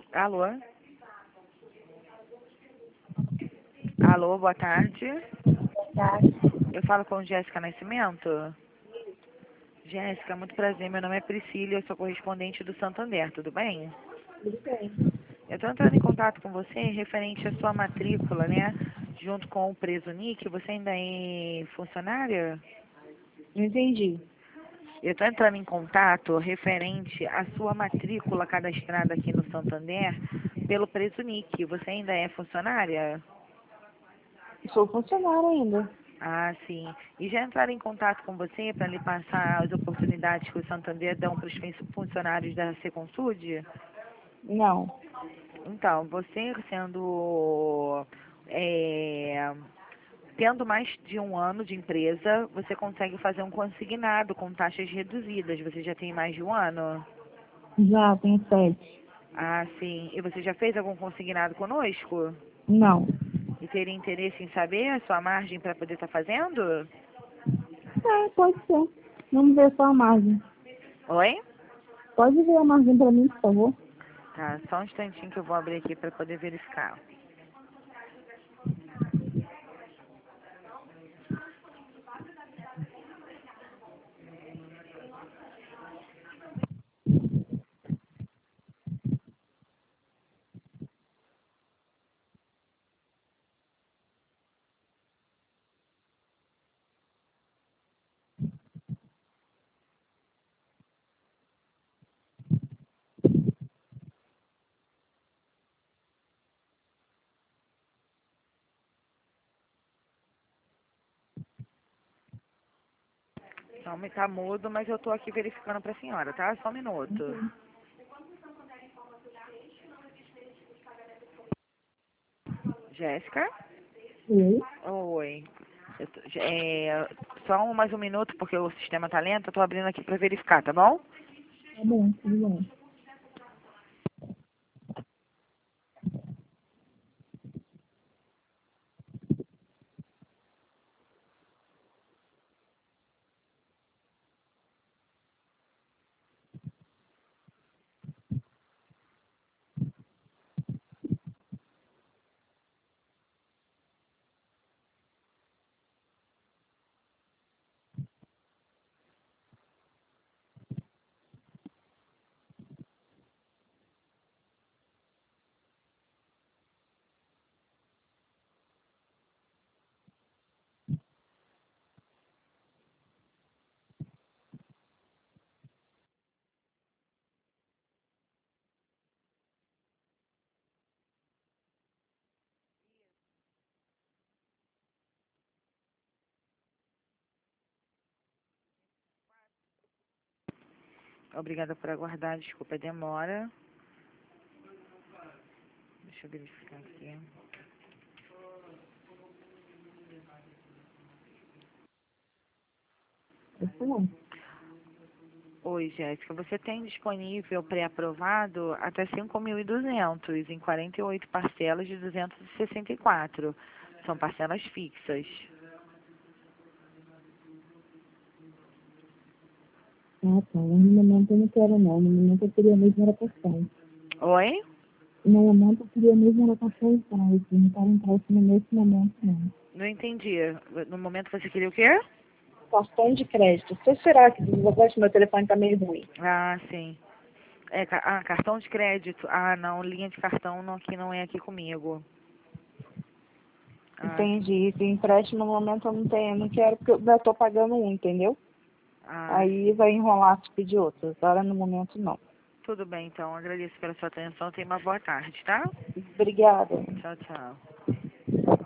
Alô? Alô, boa tarde. Tá, Eu falo com Jéssica Nascimento. Jéssica, muito prazer. Meu nome é Priscila, eu sou correspondente do Santander, tudo bem? tudo bem. Eu estou entrando em contato com você referente à sua matrícula, né? Junto com o preso Nick. Você ainda é funcionária? Não entendi. Eu estou entrando em contato referente à sua matrícula cadastrada aqui no Santander pelo preso Nick. Você ainda é funcionária? Sou funcionário ainda. Ah, sim. E já entraram em contato com você para lhe passar as oportunidades que o Santander dão para os funcionários da Seconsul? Não. Então, você sendo, tendo mais de um ano de empresa, você consegue fazer um consignado com taxas reduzidas. Você já tem mais de um ano? Já tenho 7. Ah, sim. E você já fez algum consignado conosco? Não. E teria interesse em saber a sua margem para poder estar fazendo? É, pode ser. Vamos ver só a margem. Oi? Pode ver a margem pra mim, por favor? Tá, só um instantinho que eu vou abrir aqui para poder verificar. Não, tá mudo, mas eu tô aqui verificando para a senhora, tá? Só um minuto. Jéssica? Oi. Oi. Só mais um minuto, porque o sistema tá lento. Eu tô abrindo aqui para verificar, tá bom? Tá bom, tudo bem. Obrigada por aguardar. Desculpa a demora. Deixa eu verificar aqui. Excelente. Oi, Jéssica. Você tem disponível pré-aprovado até 5.200 em 48 parcelas de 264. São parcelas fixas. Ah, tá. No momento eu não quero, não. No momento eu queria mesmo era cartão. Oi? No momento eu queria mesmo era cartão de trás. Eu não quero empréstimo nesse momento, não. Não entendi. No momento você queria o quê? Cartão de crédito. Se será que meu telefone tá meio ruim? Ah, sim. Cartão de crédito. Ah, não, linha de cartão não, aqui não é aqui comigo. Ah, sim. Entendi. De empréstimo no momento eu não tenho, eu não quero, porque eu já tô pagando um, entendeu? Ah, Aí vai enrolar se pedir outro. Agora no momento não. tudo bem, então. Agradeço pela sua atenção. Tenha uma boa tarde, tá? Obrigada. Tchau, tchau.